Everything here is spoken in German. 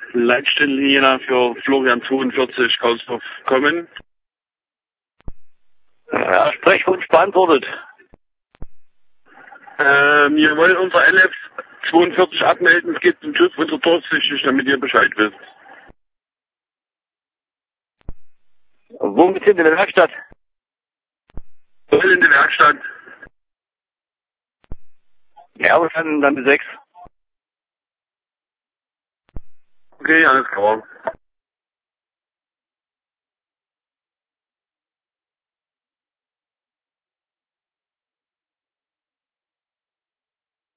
Leitstellenlinie für Florian 42 Kausdorf kommen. Ja, Sprechwunsch beantwortet. Wir wollen unser LF 42 abmelden. Es geht zum TÜV unser durchsichtig, damit ihr Bescheid wisst. Womit sind in der Werkstatt? Voll in der Werkstatt. Ja, aber dann bis 6. Okay, alles klar.